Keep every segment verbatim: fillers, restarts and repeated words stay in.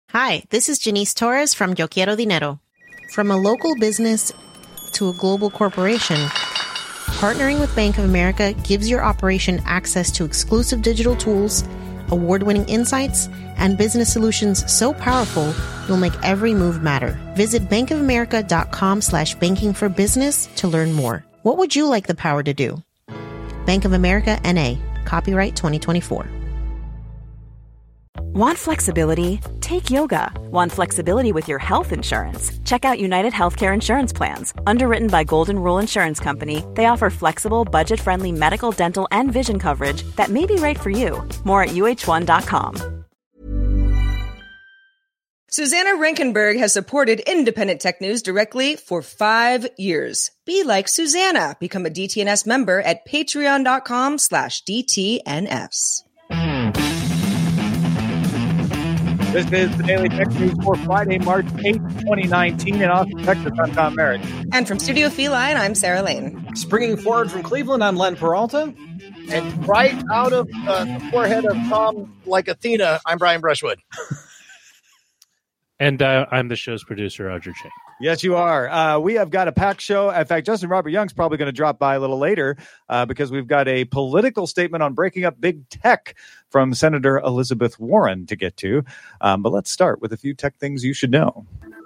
Hi, this is Janice Torres from Yo Quiero Dinero. From a local business to a global corporation, partnering with Bank of America gives your operation access to exclusive digital tools, award-winning insights, and business solutions so powerful you'll make every move matter. Visit bankofamerica.com slash banking for business to learn more. What would you like the power to do? Bank of America, N A. Copyright twenty twenty-four. Want flexibility? Take yoga. Want flexibility with your health insurance? Check out United Healthcare Insurance Plans. Underwritten by Golden Rule Insurance Company, they offer flexible, budget-friendly medical, dental, and vision coverage that may be right for you. More at U H one dot com. Susanna Rankenberg has supported Independent Tech News directly for five years. Be like Susanna. Become a D T N S member at patreon.com slash DTNS. This is the Daily Tech News for Friday, March eighth, twenty nineteen in Austin, Texas. I'm Tom Merritt. And from Studio Feline, I'm Sarah Lane. Springing forward from Cleveland, I'm Len Peralta. And right out of uh, the forehead of Tom, like Athena, I'm Brian Brushwood. And uh, I'm the show's producer, Roger Chang. Yes, you are. Uh, we have got a packed show. In fact, Justin Robert Young's probably going to drop by a little later uh, because we've got a political statement on breaking up big tech from Senator Elizabeth Warren to get to. Um, but let's start with a few tech things you should know.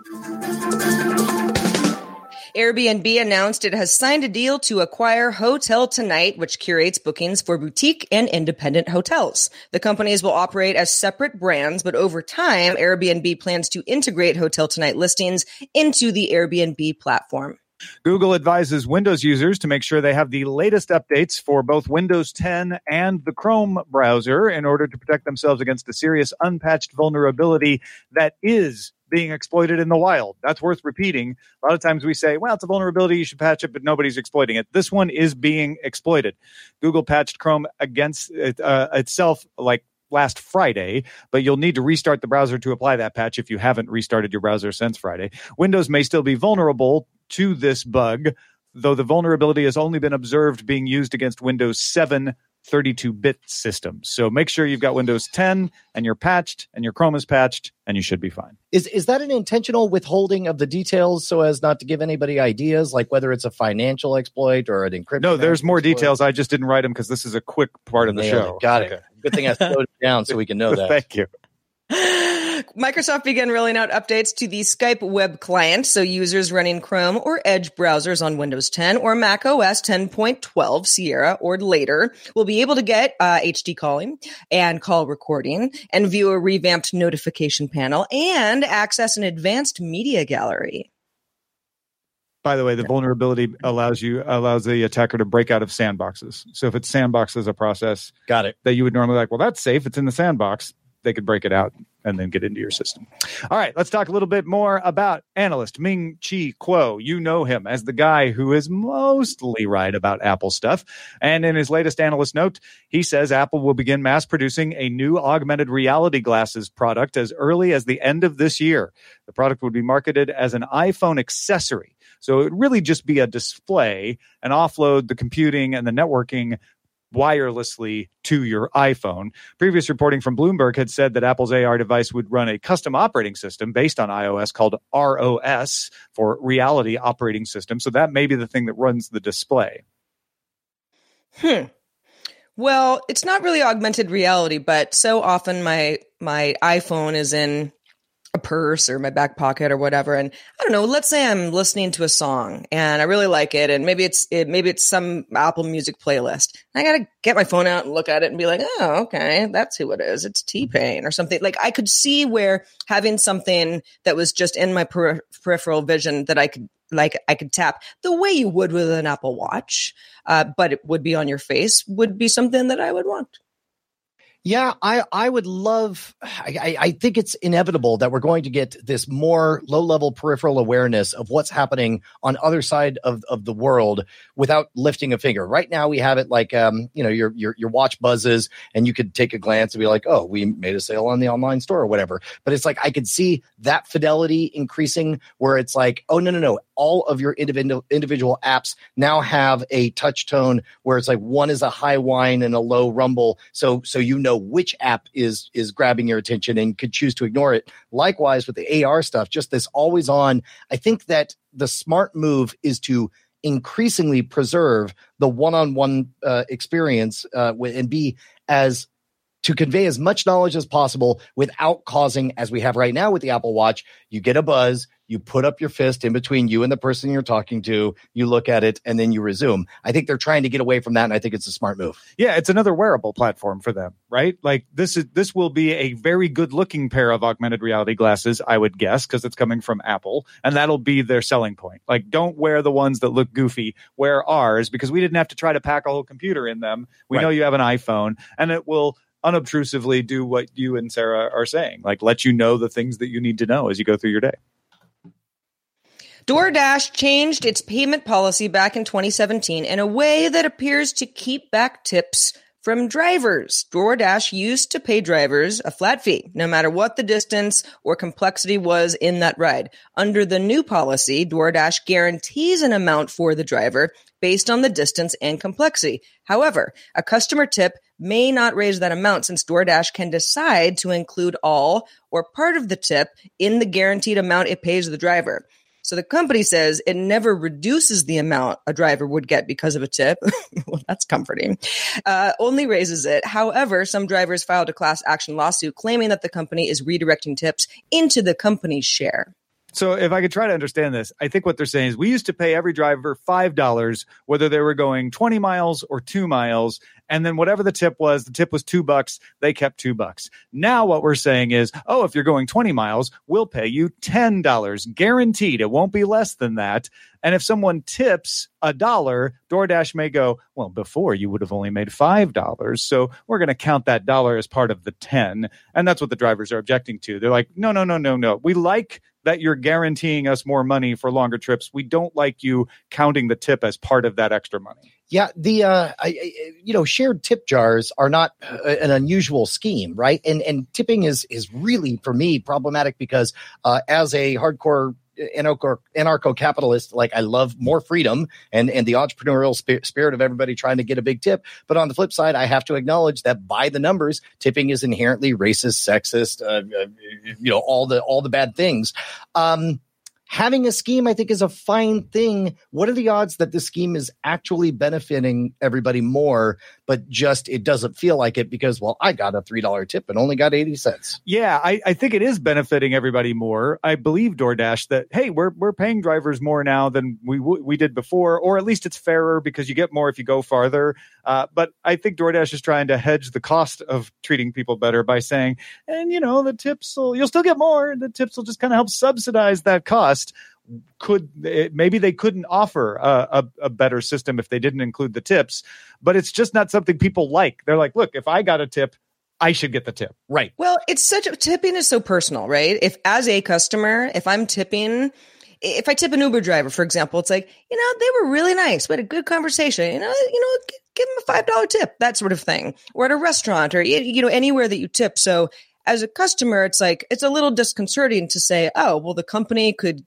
Airbnb announced it has signed a deal to acquire Hotel Tonight, which curates bookings for boutique and independent hotels. The companies will operate as separate brands, but over time, Airbnb plans to integrate Hotel Tonight listings into the Airbnb platform. Google advises Windows users to make sure they have the latest updates for both Windows ten and the Chrome browser in order to protect themselves against a serious unpatched vulnerability that is being exploited in the wild. That's worth repeating. A lot of times we say, well, it's a vulnerability, you should patch it, but nobody's exploiting it. This one is being exploited. Google patched Chrome against it, uh, itself like last Friday, but you'll need to restart the browser to apply that patch if you haven't restarted your browser since Friday. Windows may still be vulnerable to this bug, though the vulnerability has only been observed being used against Windows seven thirty-two bit systems. So make sure you've got Windows ten and you're patched and your Chrome is patched and you should be fine. Is is that an intentional withholding of the details so as not to give anybody ideas, like whether it's a financial exploit or an encryption? No, there's more exploit? details. I just didn't write them because this is a quick part of the Nailed show. It. Got okay. it. Good thing I slowed it down so we can know that. Thank you. Microsoft began rolling out updates to the Skype web client, so users running Chrome or Edge browsers on Windows ten or Mac O S ten point twelve Sierra or later will be able to get uh, H D calling and call recording and view a revamped notification panel and access an advanced media gallery. By the way, the vulnerability allows you allows the attacker to break out of sandboxes. So if it's sandboxed as a process, got it, that you would normally like, well, that's safe. It's in the sandbox. They could break it out and then get into your system. All right, let's talk a little bit more about analyst Ming-Chi Kuo. You know him as the guy who is mostly right about Apple stuff. And in his latest analyst note, he says Apple will begin mass producing a new augmented reality glasses product as early as the end of this year. The product would be marketed as an iPhone accessory. So it would really just be a display and offload the computing and the networking wirelessly to your iPhone. Previous reporting from Bloomberg had said that Apple's A R device would run a custom operating system based on iOS called R O S for Reality Operating System. So that may be the thing that runs the display. Hmm. Well, it's not really augmented reality, but so often my my iPhone is in a purse or my back pocket or whatever. And I don't know, let's say I'm listening to a song and I really like it. And maybe it's, it, maybe it's some Apple Music playlist. And I got to get my phone out and look at it and be like, oh, okay, that's who it is. It's T-Pain or something. Like I could see where having something that was just in my per- peripheral vision that I could, like I could tap the way you would with an Apple Watch, uh, but it would be on your face would be something that I would want. Yeah, I, I would love, I, I think it's inevitable that we're going to get this more low-level peripheral awareness of what's happening on other side of, of the world without lifting a finger. Right now we have it like, um, you know, your, your, your watch buzzes and you could take a glance and be like, oh, we made a sale on the online store or whatever. But it's like, I could see that fidelity increasing where it's like, oh, no, no, no. all of your individual individual apps now have a touch tone where it's like one is a high whine and a low rumble. So so you know which app is is grabbing your attention and could choose to ignore it. Likewise with the A R stuff, just this always on. I think that the smart move is to increasingly preserve the one-on-one uh, experience uh, with, and be as to convey as much knowledge as possible without causing, as we have right now with the Apple Watch, you get a buzz, you put up your fist in between you and the person you're talking to, you look at it, and then you resume. I think they're trying to get away from that, and I think it's a smart move. Yeah, it's another wearable platform for them, right? Like this is this will be a very good-looking pair of augmented reality glasses, I would guess, because it's coming from Apple, and that'll be their selling point. Like, don't wear the ones that look goofy, wear ours, because we didn't have to try to pack a whole computer in them. We Right. know you have an iPhone, and it will unobtrusively do what you and Sarah are saying, like let you know the things that you need to know as you go through your day. DoorDash changed its payment policy back in twenty seventeen in a way that appears to keep back tips from drivers. DoorDash used to pay drivers a flat fee, no matter what the distance or complexity was in that ride. Under the new policy, DoorDash guarantees an amount for the driver based on the distance and complexity. However, a customer tip may not raise that amount since DoorDash can decide to include all or part of the tip in the guaranteed amount it pays the driver. So the company says it never reduces the amount a driver would get because of a tip. Well, that's comforting. Uh, only raises it. However, some drivers filed a class action lawsuit claiming that the company is redirecting tips into the company's share. So if I could try to understand this, I think what they're saying is we used to pay every driver five dollars, whether they were going twenty miles or two miles. And then whatever the tip was, the tip was two bucks. They kept two bucks. Now what we're saying is, oh, if you're going twenty miles, we'll pay you ten dollars guaranteed. It won't be less than that. And if someone tips a dollar, DoorDash may go, well, before you would have only made five dollars. So we're going to count that dollar as part of the ten. And that's what the drivers are objecting to. They're like, no, no, no, no, no. We like that you're guaranteeing us more money for longer trips. We don't like you counting the tip as part of that extra money. Yeah, the uh, I, I, you know, shared tip jars are not uh, an unusual scheme, right? And and tipping is is really for me problematic because uh, as a hardcore anarcho anarcho-capitalist, like I love more freedom and and the entrepreneurial sp- spirit of everybody trying to get a big tip. But on the flip side, I have to acknowledge that by the numbers, tipping is inherently racist, sexist, uh, uh, you know, all the all the bad things. Um, Having a scheme, I think, is a fine thing. What are the odds that this scheme is actually benefiting everybody more, but just it doesn't feel like it because, well, I got a three dollar tip and only got eighty cents. Yeah, I, I think it is benefiting everybody more. I believe DoorDash that, hey, we're we're paying drivers more now than we w- we did before, or at least it's fairer because you get more if you go farther. Uh, but I think DoorDash is trying to hedge the cost of treating people better by saying, and, you know, the tips will, you'll still get more. The tips will just kind of help subsidize that cost. Could it, maybe they couldn't offer a, a, a better system if they didn't include the tips, but it's just not something people like. They're like, look, if I got a tip, I should get the tip. Right. Well, it's such a tipping is so personal, right? If as a customer, if I'm tipping, if I tip an Uber driver, for example, it's like, you know, they were really nice. We had a good conversation. You know, you know, give, give them a five dollar tip, that sort of thing. Or at a restaurant or, you know, anywhere that you tip. So as a customer, it's like, it's a little disconcerting to say, oh, well, the company could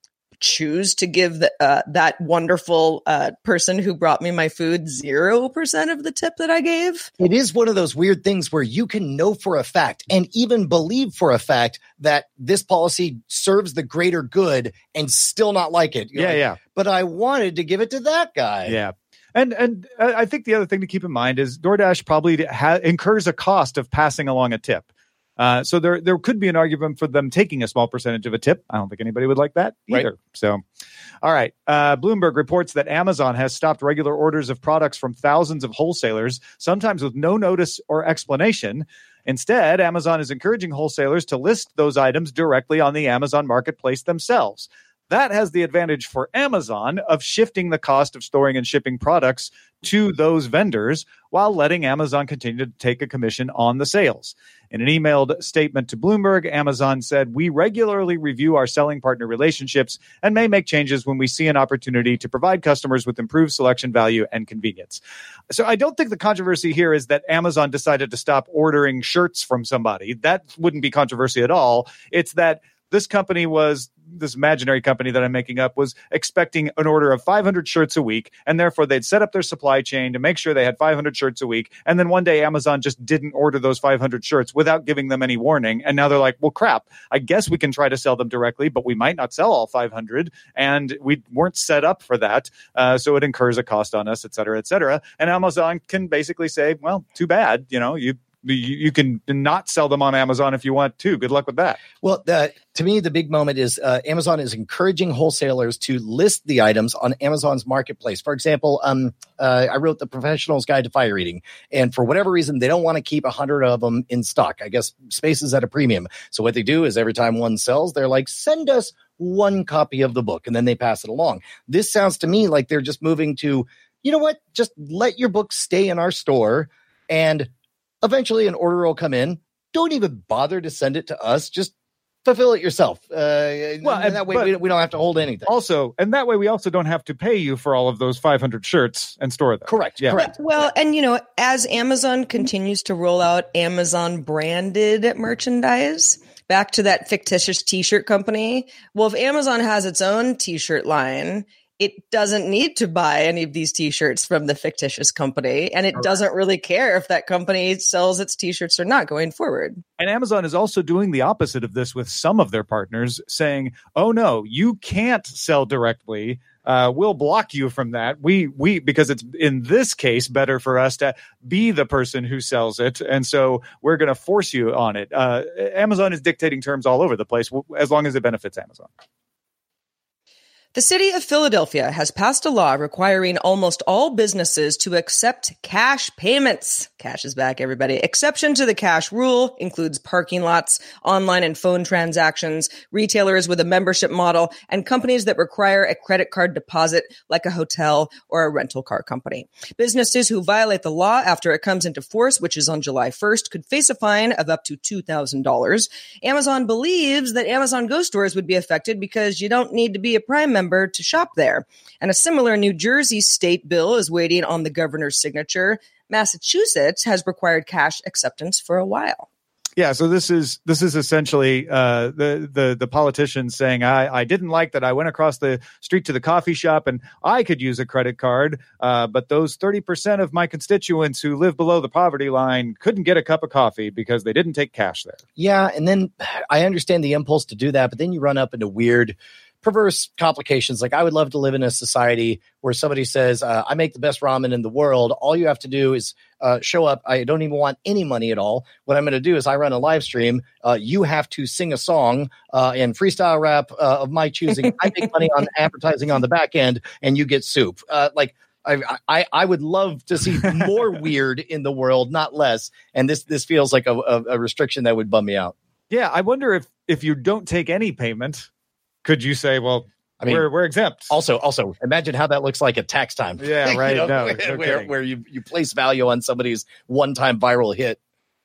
choose to give the, uh, that wonderful uh, person who brought me my food zero percent of the tip that I gave. It is one of those weird things where you can know for a fact and even believe for a fact that this policy serves the greater good and still not like it. You're Yeah, like, yeah. But I wanted to give it to that guy. Yeah. And and uh, I think the other thing to keep in mind is DoorDash probably ha- incurs a cost of passing along a tip. Uh, so there there could be an argument for them taking a small percentage of a tip. I don't think anybody would like that either. Right. So, all right. Uh, Bloomberg reports that Amazon has stopped regular orders of products from thousands of wholesalers, sometimes with no notice or explanation. Instead, Amazon is encouraging wholesalers to list those items directly on the Amazon marketplace themselves. That has the advantage for Amazon of shifting the cost of storing and shipping products to those vendors while letting Amazon continue to take a commission on the sales. In an emailed statement to Bloomberg, Amazon said, "We regularly review our selling partner relationships and may make changes when we see an opportunity to provide customers with improved selection, value, and convenience." So I don't think the controversy here is that Amazon decided to stop ordering shirts from somebody. That wouldn't be controversy at all. It's that this company was this imaginary company that I'm making up was expecting an order of five hundred shirts a week, and therefore they'd set up their supply chain to make sure they had five hundred shirts a week. And then one day Amazon just didn't order those five hundred shirts without giving them any warning. And now they're like, well, crap, I guess we can try to sell them directly, but we might not sell all five hundred. And we weren't set up for that. Uh, so it incurs a cost on us, et cetera, et cetera. And Amazon can basically say, well, too bad. You know, you You, you can not sell them on Amazon if you want to. Good luck with that. Well, the, to me, the big moment is uh, Amazon is encouraging wholesalers to list the items on Amazon's marketplace. For example, um, uh, I wrote the Professional's Guide to Fire Eating, and for whatever reason, they don't want to keep a hundred of them in stock. I guess space is at a premium. So what they do is every time one sells, they're like, send us one copy of the book, and then they pass it along. This sounds to me like they're just moving to, you know what, just let your book stay in our store, and eventually an order will come in. Don't even bother to send it to us. Just fulfill it yourself. Uh, well, and that way we, we don't have to hold anything. Also, and that way we also don't have to pay you for all of those five hundred shirts and store them. Correct. Yeah. Correct. Well, and you know, as Amazon continues to roll out Amazon branded merchandise, back to that fictitious t-shirt company. Well, if Amazon has its own t-shirt line, it doesn't need to buy any of these t-shirts from the fictitious company, and it doesn't really care if that company sells its t-shirts or not going forward. And Amazon is also doing the opposite of this with some of their partners, saying, oh, no, you can't sell directly. Uh, we'll block you from that. We we because it's in this case better for us to be the person who sells it, and so we're going to force you on it. Uh, Amazon is dictating terms all over the place as long as it benefits Amazon. The city of Philadelphia has passed a law requiring almost all businesses to accept cash payments. Cash is back, everybody. Exception to the cash rule includes parking lots, online and phone transactions, retailers with a membership model, and companies that require a credit card deposit like a hotel or a rental car company. Businesses who violate the law after it comes into force, which is on July first, could face a fine of up to two thousand dollars. Amazon believes that Amazon Go stores would be affected because you don't need to be a Prime member to shop there. And a similar New Jersey state bill is waiting on the governor's signature. Massachusetts has required cash acceptance for a while. Yeah, so this is this is essentially uh, the the the politicians saying, I, I didn't like that I went across the street to the coffee shop and I could use a credit card, uh, but those thirty percent of my constituents who live below the poverty line couldn't get a cup of coffee because they didn't take cash there. Yeah, and then I understand the impulse to do that, but then you run up into weird perverse complications. Like, I would love to live in a society where somebody says, uh, I make the best ramen in the world. All you have to do is uh, show up. I don't even want any money at all. What I'm going to do is I run a live stream. Uh, you have to sing a song uh, and freestyle rap uh, of my choosing. I make money on advertising on the back end, and you get soup. Uh, like, I, I I would love to see more weird in the world, not less. And this this feels like a, a, a restriction that would bum me out. Yeah, I wonder if if you don't take any payment, could you say, well, I mean, we're we're exempt? Also, also imagine how that looks like at tax time. Yeah, right. You know, no, where no where, where you, you place value on somebody's one-time viral hit.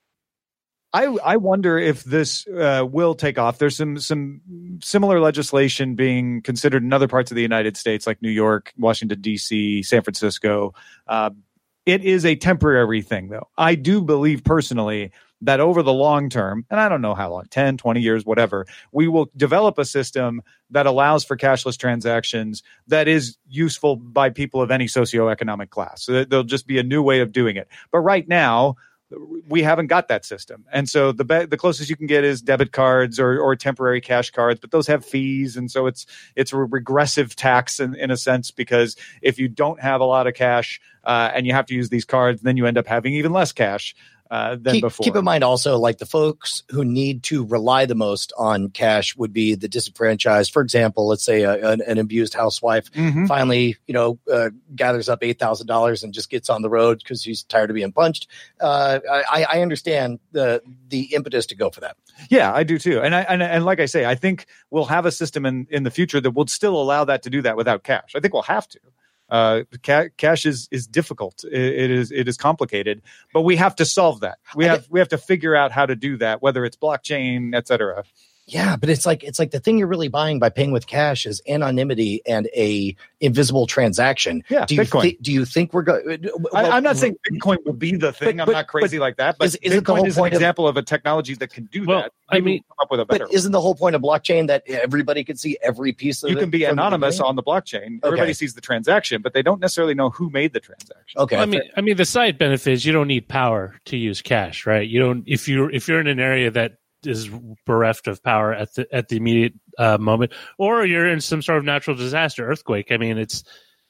I I wonder if this uh, will take off. There's some some similar legislation being considered in other parts of the United States, like New York, Washington, D C, San Francisco. Uh, it is a temporary thing, though. I do believe personally that over the long term, and I don't know how long, ten, twenty years, whatever, we will develop a system that allows for cashless transactions that is useful by people of any socioeconomic class. So there'll just be a new way of doing it. But right now, we haven't got that system. And so the be- the closest you can get is debit cards or, or temporary cash cards, but those have fees. And so it's it's a regressive tax in, in a sense, because if you don't have a lot of cash uh, and you have to use these cards, then you end up having even less cash uh, than keep, before. Keep in mind also, like, the folks who need to rely the most on cash would be the disenfranchised. For example, let's say a, an, an abused housewife mm-hmm. finally, you know, uh, gathers up eight thousand dollars and just gets on the road because she's tired of being punched. Uh, I, I understand the the impetus to go for that. Yeah, I do too. And I and, and like I say, I think we'll have a system in, in the future that will still allow that to do that without cash. I think we'll have to. Uh, ca- cash is, is difficult. It, it is it is complicated, but we have to solve that. We have we have to figure out how to do that, whether it's blockchain, et cetera. Yeah, but it's like it's like the thing you're really buying by paying with cash is anonymity and a invisible transaction. Yeah, do you Bitcoin. Th- do you think we're going? I, I'm not saying Bitcoin will be the thing. But- I'm but- not crazy but like that. But is- isn't the Bitcoin whole is an point of- example of, a technology that can do Well, that. I Maybe mean- we'll come up with a better But isn't the whole point of blockchain that everybody can see every piece of one. You it can be from the anonymous beginning? on the blockchain. Everybody Okay. sees the transaction, but they don't necessarily know who made the transaction. Okay, I mean, I mean, the side benefit is you don't need power to use cash, right? You don't if you if you're in an area that is bereft of power at the at the immediate uh, moment, or you're in some sort of natural disaster, earthquake. I mean, it's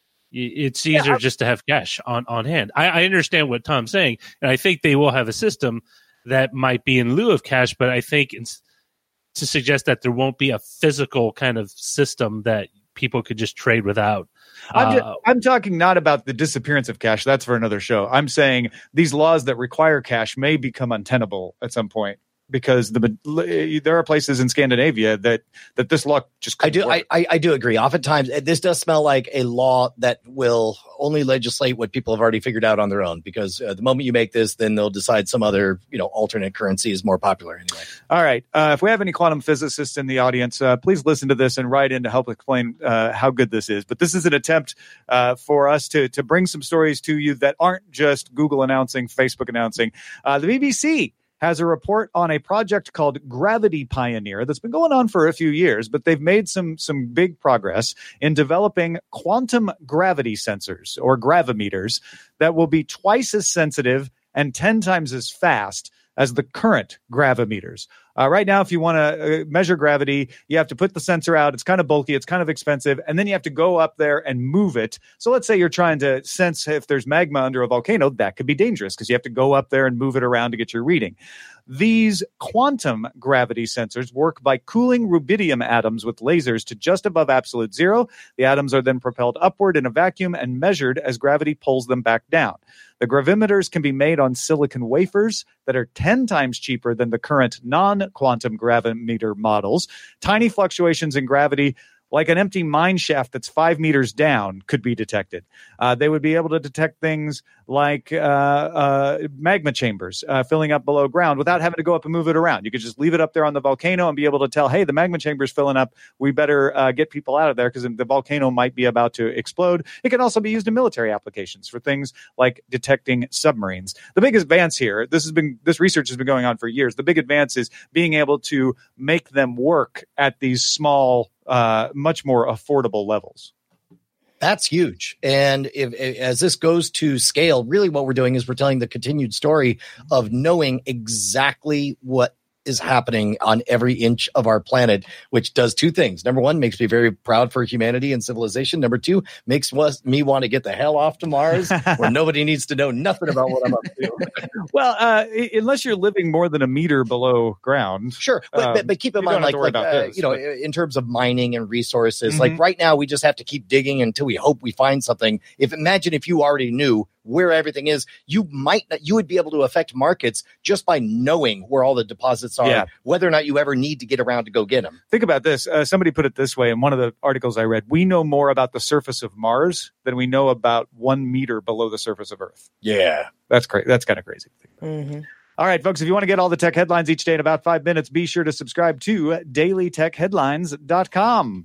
it's easier Yeah, just to have cash on on hand. I, I understand what Tom's saying, and I think they will have a system that might be in lieu of cash. But I think it's to suggest that there won't be a physical kind of system that people could just trade without. I'm, just, Uh, I'm talking not about the disappearance of cash. That's for another show. I'm saying these laws that require cash may become untenable at some point because the there are places in Scandinavia that that this law just I couldn't do. work. I, I I do agree. Oftentimes, uh, this does smell like a law that will only legislate what people have already figured out on their own. Because uh, the moment you make this, then they'll decide some other, you know, alternate currency is more popular anyway. All right. Uh, if we have any quantum physicists in the audience, uh, please listen to this and write in to help explain uh, how good this is. But this is an attempt uh, for us to to bring some stories to you that aren't just Google announcing, Facebook announcing. Uh, the B B C has a report on a project called Gravity Pioneer that's been going on for a few years, but they've made some some big progress in developing quantum gravity sensors or gravimeters that will be twice as sensitive and ten times as fast as the current gravimeters. Uh, right now, if you want to uh, measure gravity, you have to put the sensor out. It's kind of bulky. It's kind of expensive. And then you have to go up there and move it. So let's say you're trying to sense if there's magma under a volcano. That could be dangerous because you have to go up there and move it around to get your reading. These quantum gravity sensors work by cooling rubidium atoms with lasers to just above absolute zero. The atoms are then propelled upward in a vacuum and measured as gravity pulls them back down. The gravimeters can be made on silicon wafers that are ten times cheaper than the current non-quantum gravimeter models. Tiny fluctuations in gravity, like an empty mine shaft that's five meters down, could be detected. Uh, they would be able to detect things like uh, uh, magma chambers uh, filling up below ground without having to go up and move it around. You could just leave it up there on the volcano and be able to tell, hey, the magma chamber is filling up. We better uh, get people out of there because the volcano might be about to explode. It can also be used in military applications for things like detecting submarines. The big advance here, this has been this research has been going on for years. The big advance is being able to make them work at these small, uh, much more affordable levels. That's huge. And if, if as this goes to scale, really what we're doing is we're telling the continued story of knowing exactly what is happening on every inch of our planet, which does two things. Number one, makes me very proud for humanity and civilization. Number two, makes was, me want to get the hell off to Mars where nobody needs to know nothing about what I'm up to. Well, uh, i- unless you're living more than a meter below ground. Sure, but, Um, but, but keep in you don't mind, have to like, worry like about uh, this, you know, but- in terms of mining and resources, Mhm. like right now, we just have to keep digging until we hope we find something. If imagine if you already knew where everything is, you might not, you would be able to affect markets just by knowing where all the deposits are, Yeah. whether or not you ever need to get around to go get them. Think about this. Uh, somebody put it this way in one of the articles I read. We know more about the surface of Mars than we know about one meter below the surface of Earth. Yeah. That's crazy. That's kind of crazy. Mhm. All right, folks, if you want to get all the tech headlines each day in about five minutes, be sure to subscribe to daily tech headlines dot com.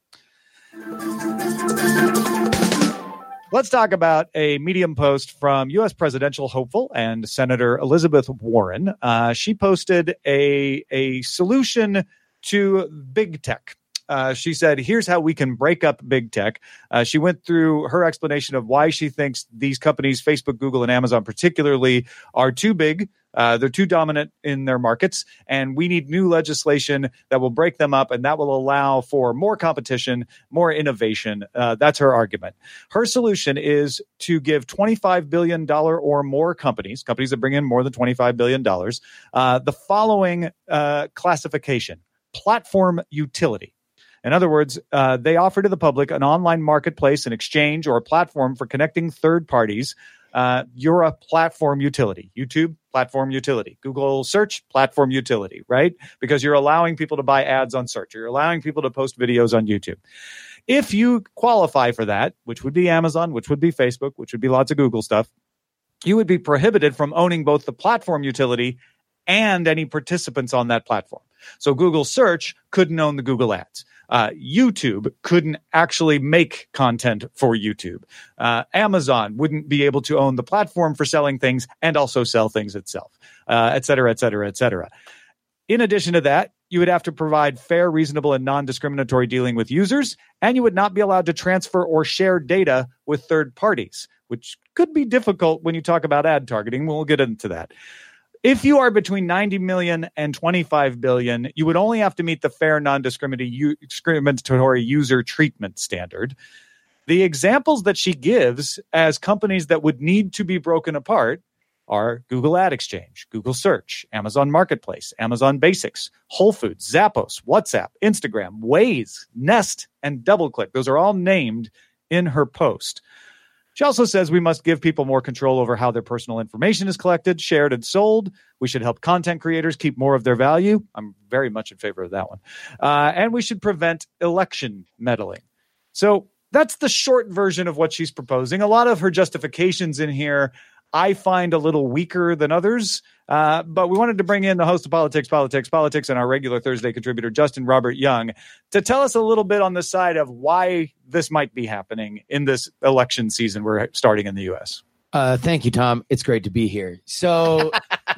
Let's talk about a Medium post from U S presidential hopeful and Senator Elizabeth Warren. Uh, she posted a, a solution to big tech. Uh, she said, here's how we can break up big tech. Uh, she went through her explanation of why she thinks these companies, Facebook, Google, and Amazon particularly, are too big. Uh, they're too dominant in their markets, and we need new legislation that will break them up, and that will allow for more competition, more innovation. Uh, that's her argument. Her solution is to give twenty-five billion dollars or more companies, companies that bring in more than twenty-five billion dollars, uh, the following uh, classification: platform utility. In other words, uh, they offer to the public an online marketplace, an exchange, or a platform for connecting third parties. Uh, you're a platform utility. YouTube, platform utility. Google search, platform utility, right? Because you're allowing people to buy ads on search. You're allowing people to post videos on YouTube. If you qualify for that, which would be Amazon, which would be Facebook, which would be lots of Google stuff, you would be prohibited from owning both the platform utility and any participants on that platform. So Google Search couldn't own the Google Ads. Uh, YouTube couldn't actually make content for YouTube. Uh, Amazon wouldn't be able to own the platform for selling things and also sell things itself, uh, et cetera, et cetera, et cetera. In addition to that, you would have to provide fair, reasonable, and non-discriminatory dealing with users, and you would not be allowed to transfer or share data with third parties, which could be difficult when you talk about ad targeting. We'll get into that. If you are between ninety million and twenty-five billion, you would only have to meet the fair, non-discriminatory user treatment standard. The examples that she gives as companies that would need to be broken apart are Google Ad Exchange, Google Search, Amazon Marketplace, Amazon Basics, Whole Foods, Zappos, WhatsApp, Instagram, Waze, Nest, and DoubleClick. Those are all named in her post. She also says we must give people more control over how their personal information is collected, shared, and sold. We should help content creators keep more of their value. I'm very much in favor of that one. Uh, and we should prevent election meddling. So that's the short version of what she's proposing. A lot of her justifications in here I find a little weaker than others, uh, but we wanted to bring in the host of Politics, Politics, Politics, and our regular Thursday contributor, Justin Robert Young, to tell us a little bit on the side of why this might be happening in this election season we're starting in the U S. Uh, thank you, Tom. It's great to be here. So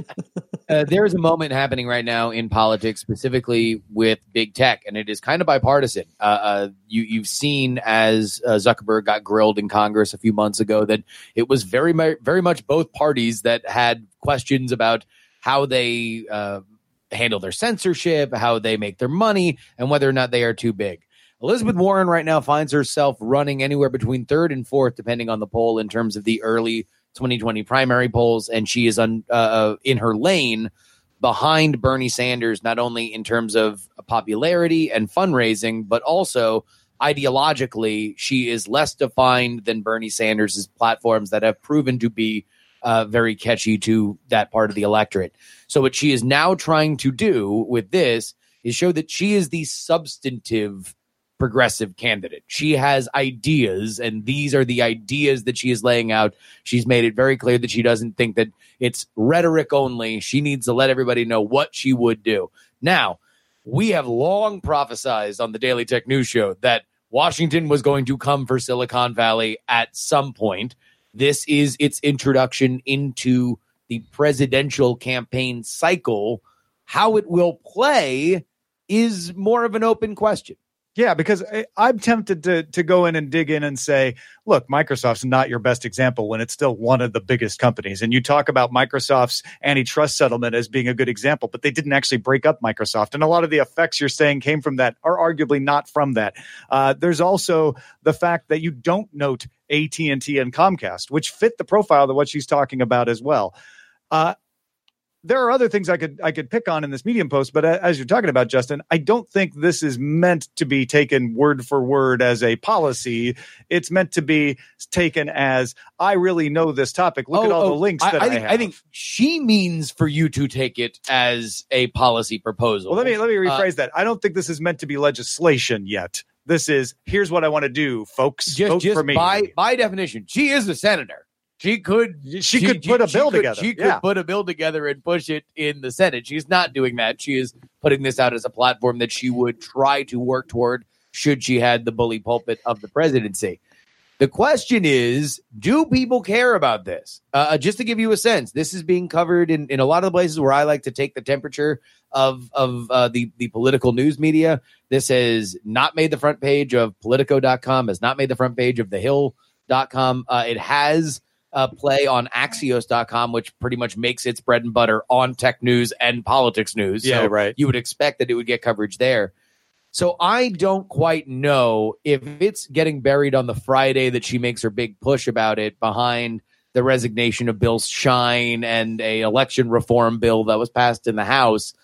uh, there is a moment happening right now in politics, specifically with big tech, and it is kind of bipartisan. Uh, uh, you, you've seen as uh, Zuckerberg got grilled in Congress a few months ago that it was very, very much both parties that had questions about how they uh, handle their censorship, how they make their money, and whether or not they are too big. Elizabeth Warren right now finds herself running anywhere between third and fourth, depending on the poll, in terms of the early twenty twenty primary polls. And she is un, uh, in her lane behind Bernie Sanders, not only in terms of popularity and fundraising, but also ideologically, she is less defined than Bernie Sanders' platforms that have proven to be uh, very catchy to that part of the electorate. So what she is now trying to do with this is show that she is the substantive progressive candidate. She has ideas, and these are the ideas that she is laying out. She's made it very clear that she doesn't think that it's rhetoric only. She needs to let everybody know what she would do. Now, we have long prophesized on the Daily Tech News Show that Washington was going to come for Silicon Valley at some point. This is its introduction into the presidential campaign cycle. How it will play is more of an open question. Yeah, because I, I'm tempted to to go in and dig in and say, look, Microsoft's not your best example when it's still one of the biggest companies. And you talk about Microsoft's antitrust settlement as being a good example, but they didn't actually break up Microsoft. And a lot of the effects you're saying came from that are arguably not from that. Uh, there's also the fact that you don't note A T and T and Comcast, which fit the profile of what she's talking about as well. Uh, There are other things I could I could pick on in this Medium post, but as you're talking about, Justin, I don't think this is meant to be taken word for word as a policy. It's meant to be taken as, I really know this topic. Look oh, at all oh, the links that I, I, I think, have. I think she means for you to take it as a policy proposal. Well, let me let me rephrase uh, that. I don't think this is meant to be legislation yet. This is, here's what I want to do, folks. Just, Vote just for me. By, by definition, she is a senator. She could she, she could put a bill could, together. She could yeah. put a bill together and push it in the Senate. She's not doing that. She is putting this out as a platform that she would try to work toward should she had the bully pulpit of the presidency. The question is, do people care about this? Uh, just to give you a sense, this is being covered in, in a lot of the places where I like to take the temperature of, of uh, the, the political news media. This has not made the front page of Politico dot com, has not made the front page of the hill dot com. Uh, it has Uh, play on Axios dot com, which pretty much makes its bread and butter on tech news and politics news. Yeah, so right. You would expect that it would get coverage there. So I don't quite know if it's getting buried on the Friday that she makes her big push about it behind the resignation of Bill Shine and a election reform bill that was passed in the House.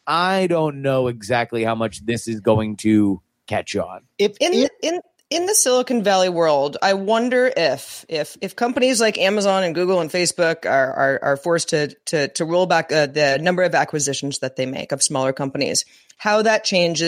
I don't know exactly how much this is going to catch on. If in the, in In the Silicon Valley world, I wonder if if if companies like Amazon and Google and Facebook are are, are forced to to to roll back uh, the number of acquisitions that they make of smaller companies, how that changes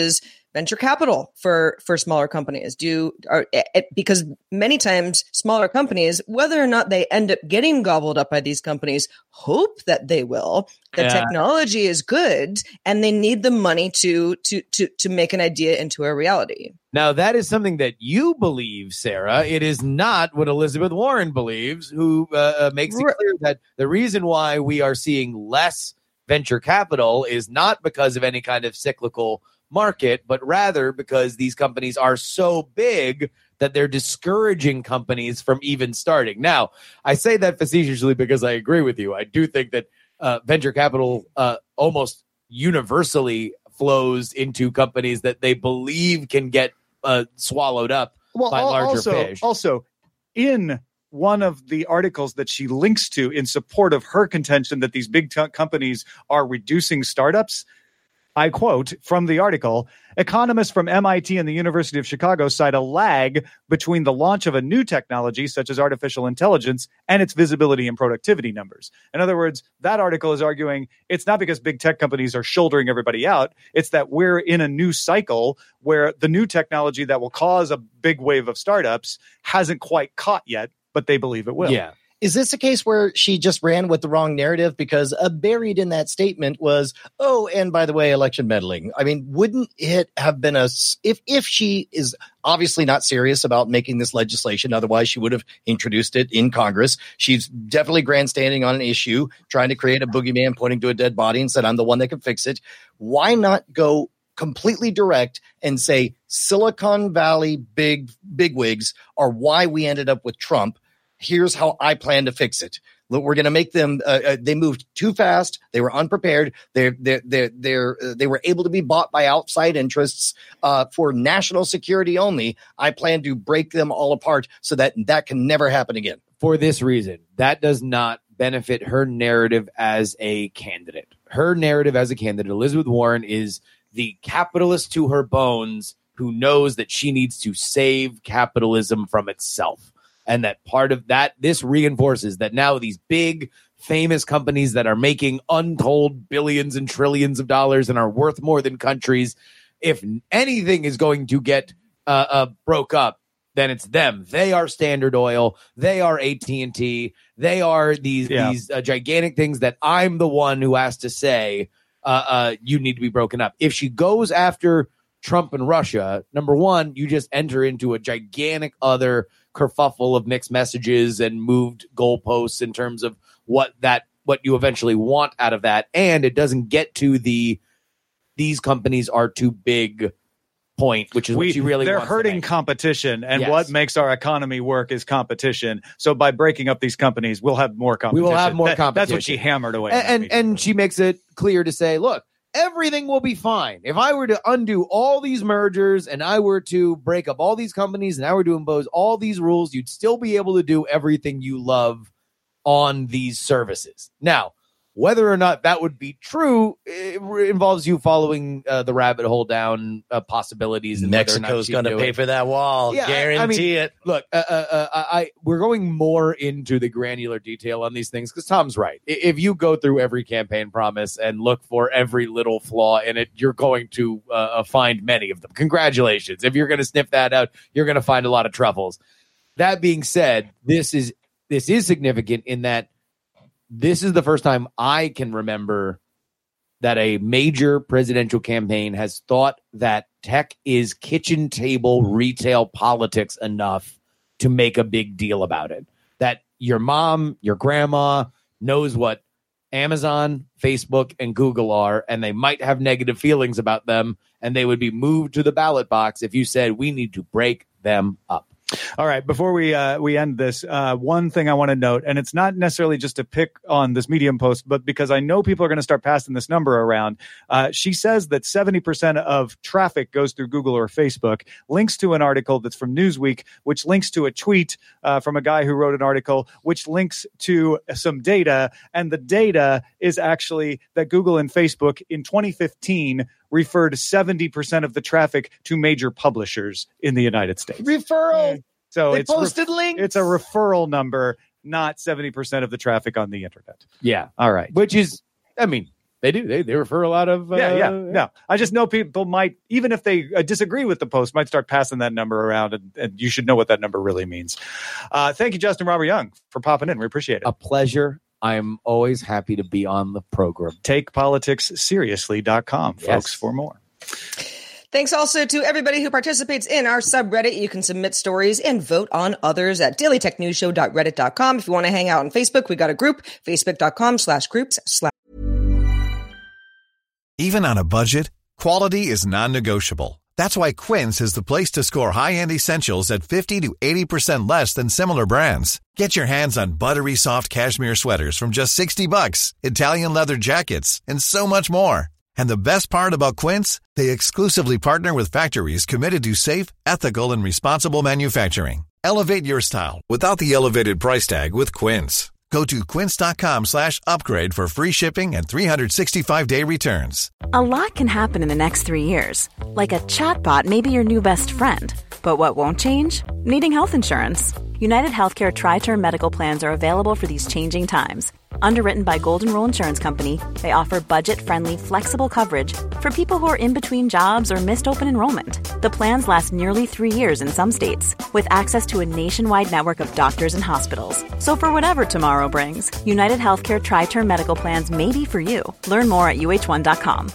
venture capital for for smaller companies? Do are, it, because many times smaller companies, whether or not they end up getting gobbled up by these companies, hope that they will. The Yeah. technology is good, and they need the money to to to to make an idea into a reality. Now, that is something that you believe, Sarah. It is not what Elizabeth Warren believes, who uh, uh, makes it Right. clear that the reason why we are seeing less venture capital is not because of any kind of cyclical market, but rather because these companies are so big that they're discouraging companies from even starting. Now, I say that facetiously because I agree with you. I do think that uh, venture capital uh, almost universally flows into companies that they believe can get uh, swallowed up Well, by al- larger also, fish. also in one of the articles that she links to in support of her contention that these big t- companies are reducing startups, I quote from the article, economists from M I T and the University of Chicago cite a lag between the launch of a new technology, such as artificial intelligence, and its visibility and productivity numbers. In other words, that article is arguing it's not because big tech companies are shouldering everybody out. It's that we're in a new cycle where the new technology that will cause a big wave of startups hasn't quite caught yet, but they believe it will. Yeah. Is this a case where she just ran with the wrong narrative? Because uh, buried in that statement was, oh, and by the way, election meddling. I mean, wouldn't it have been a, s- if, if she is obviously not serious about making this legislation, otherwise she would have introduced it in Congress. She's definitely grandstanding on an issue, trying to create a boogeyman pointing to a dead body and said, I'm the one that can fix it. Why not go completely direct and say Silicon Valley big bigwigs are why we ended up with Trump? Here's how I plan to fix it. Look, we're going to make them. Uh, uh, they moved too fast. They were unprepared. They're they're they're, they're uh, they were able to be bought by outside interests uh, for national security only. I plan to break them all apart so that that can never happen again. For this reason, that does not benefit her narrative as a candidate. Her narrative as a candidate, Elizabeth Warren, is the capitalist to her bones who knows that she needs to save capitalism from itself. And that part of that, this reinforces that now these big, famous companies that are making untold billions and trillions of dollars and are worth more than countries, if anything is going to get uh, uh, broke up, then it's them. They are Standard Oil. They are A T and T. They are these Yeah. these uh, gigantic things that I'm the one who has to say uh, uh, you need to be broken up. If she goes after Trump and Russia, number one, you just enter into a gigantic other kerfuffle of mixed messages and moved goalposts in terms of what that what you eventually want out of that, and it doesn't get to the these companies are too big point, which is We, what you really they're wants to hurting make. competition, and Yes. what makes our economy work is competition. So by breaking up these companies, we'll have more We competition. will have more That- That's what competition. she hammered away. and and, and she makes it clear to say, look, everything will be fine. If I were to undo all these mergers and I were to break up all these companies and I were to impose all these rules, you'd still be able to do everything you love on these services. Now, whether or not that would be true, it re- involves you following uh, the rabbit hole down uh, possibilities. And whether or not Mexico's she'd going to do pay it. for that wall. Yeah, I- I Guarantee mean, it. Look, uh, uh, uh, I we're going more into the granular detail on these things because Tom's right. I- If you go through every campaign promise and look for every little flaw in it, you're going to uh, find many of them. Congratulations! If you're going to sniff that out, you're going to find a lot of truffles. That being said, this is this is significant in that this is the first time I can remember that a major presidential campaign has thought that tech is kitchen table retail politics enough to make a big deal about it. That your mom, your grandma knows what Amazon, Facebook, and Google are, and they might have negative feelings about them, and they would be moved to the ballot box if you said, we need to break them up. All right, before we uh, we end this, uh, one thing I want to note, and it's not necessarily just to pick on this Medium post, but because I know people are going to start passing this number around. Uh, she says that seventy percent of traffic goes through Google or Facebook, links to an article that's from Newsweek, which links to a tweet uh, from a guy who wrote an article, which links to some data. And the data is actually that Google and Facebook in twenty fifteen referred seventy percent of the traffic to major publishers in the United States. Referral. So They it's ref- posted links. it's a referral number, not seventy percent of the traffic on the internet. Yeah. All right. Which is, I mean, They do. They they refer a lot of. Uh, yeah, yeah. No, I just know people might, even if they uh, disagree with the post, might start passing that number around, and, and you should know what that number really means. Uh, thank you, Justin Robert Young, for popping in. We appreciate it. A pleasure. I'm always happy to be on the program. take politics seriously dot com, Yes. folks, for more. Thanks also to everybody who participates in our subreddit. You can submit stories and vote on others at daily tech news show dot reddit dot com. If you want to hang out on Facebook, we got a group, facebook.com slash groups slash. Even on a budget, quality is non-negotiable. That's why Quince is the place to score high-end essentials at fifty to eighty percent less than similar brands. Get your hands on buttery soft cashmere sweaters from just sixty bucks, Italian leather jackets, and so much more. And the best part about Quince, they exclusively partner with factories committed to safe, ethical, and responsible manufacturing. Elevate your style without the elevated price tag with Quince. Go to quince.com slash upgrade for free shipping and three sixty-five day returns. A lot can happen in the next three years. Like a chatbot may be your new best friend. But what won't change? Needing health insurance. United Healthcare Tri-Term Medical Plans are available for these changing times. Underwritten by Golden Rule Insurance Company, they offer budget-friendly, flexible coverage for people who are in between jobs or missed open enrollment. The plans last nearly three years in some states, with access to a nationwide network of doctors and hospitals. So for whatever tomorrow brings, United Healthcare Tri-Term Medical Plans may be for you. Learn more at U H one dot com.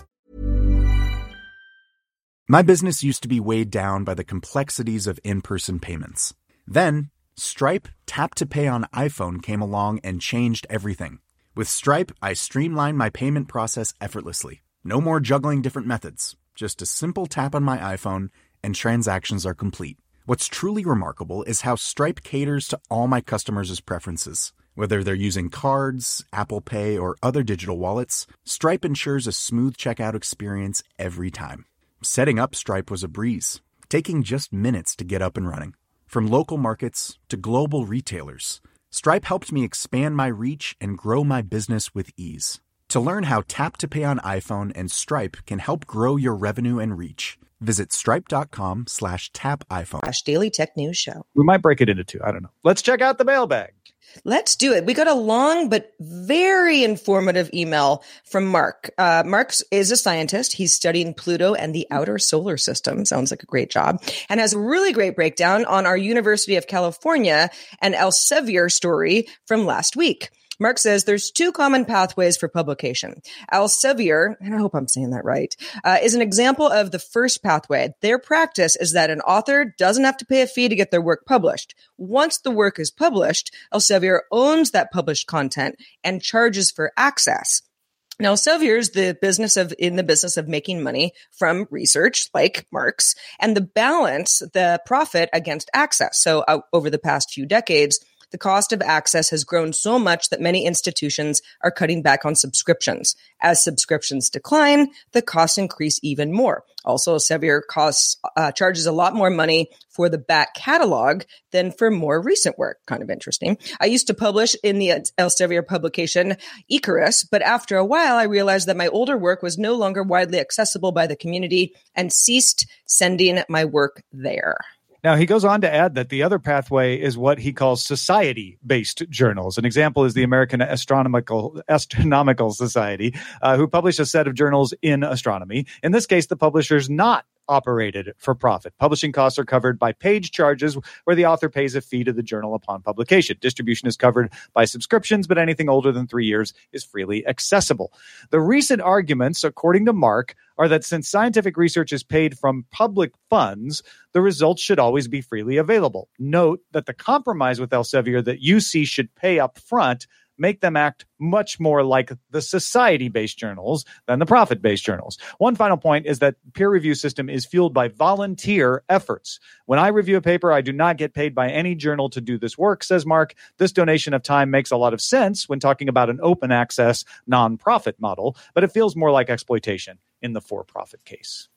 My business used to be weighed down by the complexities of in-person payments. Then, Stripe Tap to Pay on iPhone came along and changed everything. With Stripe, I streamlined my payment process effortlessly. No more juggling different methods. Just a simple tap on my iPhone and transactions are complete. What's truly remarkable is how Stripe caters to all my customers' preferences. Whether they're using cards, Apple Pay, or other digital wallets, Stripe ensures a smooth checkout experience every time. Setting up Stripe was a breeze, taking just minutes to get up and running. From local markets to global retailers, Stripe helped me expand my reach and grow my business with ease. To learn how Tap to Pay on iPhone and Stripe can help grow your revenue and reach, visit stripe.com slash tap iPhone. Daily Tech News Show. We might break it into two. I don't know. Let's check out the mailbag. Let's do it. We got a long but very informative email from Mark. Uh, Mark is a scientist. He's studying Pluto and the outer solar system. Sounds like a great job. And has a really great breakdown on our University of California and Elsevier story from last week. Mark says there's two common pathways for publication. Elsevier, and I hope I'm saying that right, uh, is an example of the first pathway. Their practice is that an author doesn't have to pay a fee to get their work published. Once the work is published, Elsevier owns that published content and charges for access. Now, Elsevier is the business of in the business of making money from research, like Mark's, and the balance the profit against access. So, uh, over the past few decades, the cost of access has grown so much that many institutions are cutting back on subscriptions. As subscriptions decline, the costs increase even more. Also, Elsevier costs uh, charges a lot more money for the back catalog than for more recent work. Kind of interesting. I used to publish in the Elsevier publication Icarus, but after a while, I realized that my older work was no longer widely accessible by the community and ceased sending my work there. Now, he goes on to add that the other pathway is what he calls society-based journals. An example is the American Astronomical Astronomical Society, uh, who published a set of journals in astronomy. In this case, the publisher's not operated for profit. Publishing costs are covered by page charges, where the author pays a fee to the journal upon publication. Distribution is covered by subscriptions, but anything older than three years is freely accessible. The recent arguments, according to Mark, are that since scientific research is paid from public funds, the results should always be freely available. Note that the compromise with Elsevier that U C should pay up front make them act much more like the society-based journals than the profit-based journals. One final point is that peer review system is fueled by volunteer efforts. When I review a paper, I do not get paid by any journal to do this work, says Mark. This donation of time makes a lot of sense when talking about an open access nonprofit model, but it feels more like exploitation in the for-profit case.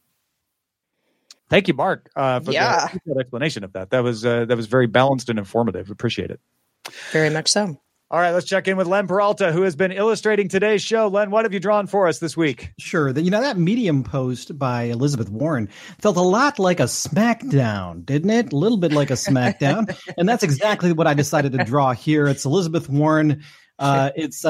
Thank you, Mark, uh, for yeah. the detailed explanation of that. That was uh, that was very balanced and informative. Appreciate it. Very much so. All right, let's check in with Len Peralta, who has been illustrating today's show. Len, what have you drawn for us this week? Sure. The, you know, that Medium post by Elizabeth Warren felt a lot like a smackdown, didn't it? A little bit like a smackdown. And that's exactly what I decided to draw here. It's Elizabeth Warren. Uh, it's uh,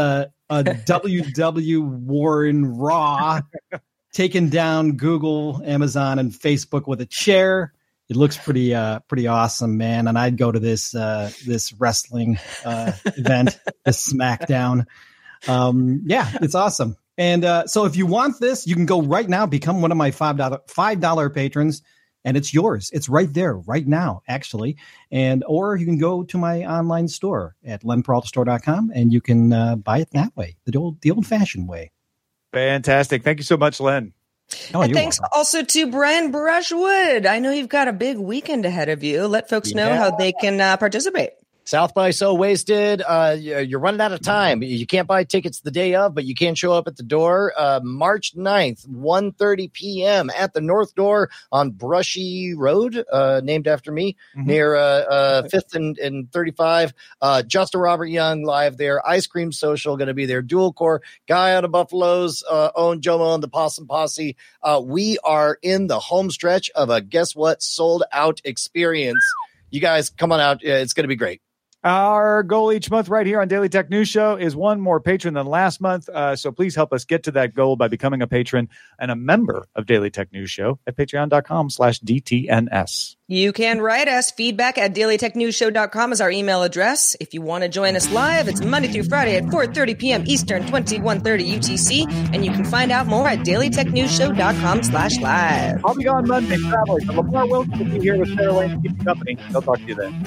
uh, W W Warren Raw taking down Google, Amazon, and Facebook with a chair. It looks pretty uh, pretty awesome, man. And I'd go to this uh, this wrestling uh, event, this SmackDown. Um, yeah, it's awesome. And uh, so if you want this, you can go right now, become one of my five dollars five dollars patrons, and it's yours. It's right there, right now, actually. And or you can go to my online store at len peralta store dot com, and you can uh, buy it that way, the old the old-fashioned way. Fantastic. Thank you so much, Len. Oh, and thanks welcome. also to Brian Brushwood. I know you've got a big weekend ahead of you. Let folks know Yeah. how they can uh, participate. South by So Wasted. Uh, you're running out of time. You can't buy tickets the day of, but you can show up at the door. Uh, March ninth, one thirty p.m. at the North Door on Brushy Road, uh, named after me, Mhm. near uh, uh, fifth and, and thirty-five. Uh, Justin Robert Young live there. Ice Cream Social going to be there. Dual Core, Guy out of Buffalo's uh, own Jomo and the Possum Posse. Uh, we are in the home stretch of a guess what sold out experience. You guys come on out. It's going to be great. Our goal each month right here on Daily Tech News Show is one more patron than last month. Uh, so please help us get to that goal by becoming a patron and a member of Daily Tech News Show at patreon.com slash DTNS. You can write us. Feedback at daily tech news show dot com is our email address. If you want to join us live, it's Monday through Friday at four thirty p.m. Eastern, twenty-one thirty U T C. And you can find out more at daily tech news show dot com slash live. I'll be gone Monday traveling, but Lamar Wilson will be here with Sarah Lane to keep you company. They'll talk to you then.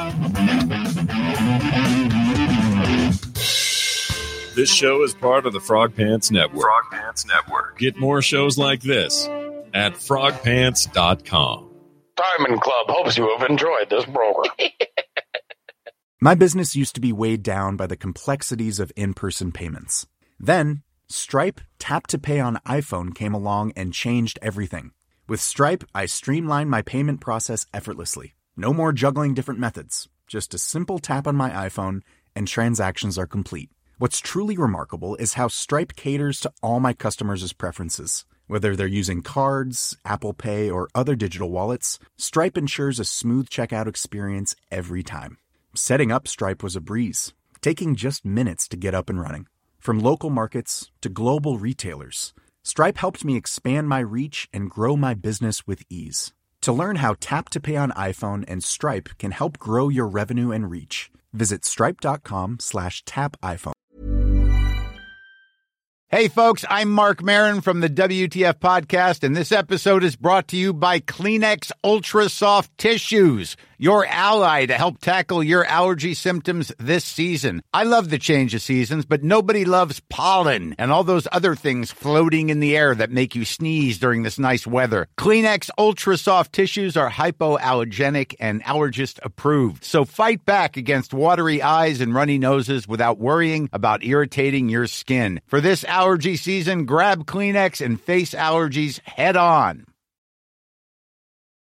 This show is part of the Frog Pants Network. Frog Pants Network. Get more shows like this at frog pants dot com. Diamond Club hopes you have enjoyed this program. My business used to be weighed down by the complexities of in-person payments. Then, Stripe Tap to Pay on iPhone came along and changed everything. With Stripe, I streamlined my payment process effortlessly. No more juggling different methods. Just a simple tap on my iPhone, and transactions are complete. What's truly remarkable is how Stripe caters to all my customers' preferences. Whether they're using cards, Apple Pay, or other digital wallets, Stripe ensures a smooth checkout experience every time. Setting up Stripe was a breeze, taking just minutes to get up and running. From local markets to global retailers, Stripe helped me expand my reach and grow my business with ease. To learn how Tap to Pay on iPhone and Stripe can help grow your revenue and reach, visit stripe.com slash tap iPhone. Hey, folks, I'm Mark Maron from the W T F Podcast, and this episode is brought to you by Kleenex Ultra Soft Tissues, your ally to help tackle your allergy symptoms this season. I love the change of seasons, but nobody loves pollen and all those other things floating in the air that make you sneeze during this nice weather. Kleenex Ultra Soft Tissues are hypoallergenic and allergist approved, so fight back against watery eyes and runny noses without worrying about irritating your skin. For this allergy season, grab Kleenex and face allergies head on.